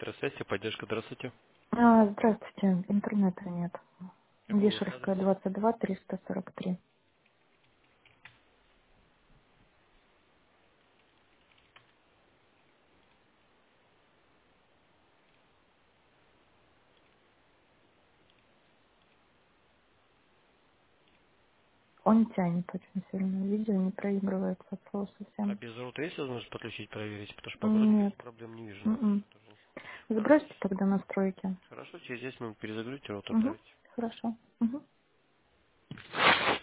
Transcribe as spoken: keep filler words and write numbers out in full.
Здравствуйте, поддержка, здравствуйте. А, здравствуйте, интернета нет. Какой у вас адрес? Вишерская, двадцать два, триста сорок три. Он тянет очень сильно. Видео не проигрывается от слова А совсем. без роута есть возможность подключить, проверить? Потому что по Нет. браузеру проблем не вижу, наверное, М-м. тоже. Хорошо. Сбросьте тогда настройки. Хорошо, через десять минут перезагрузите роут, Угу. отправите. Хорошо. Угу.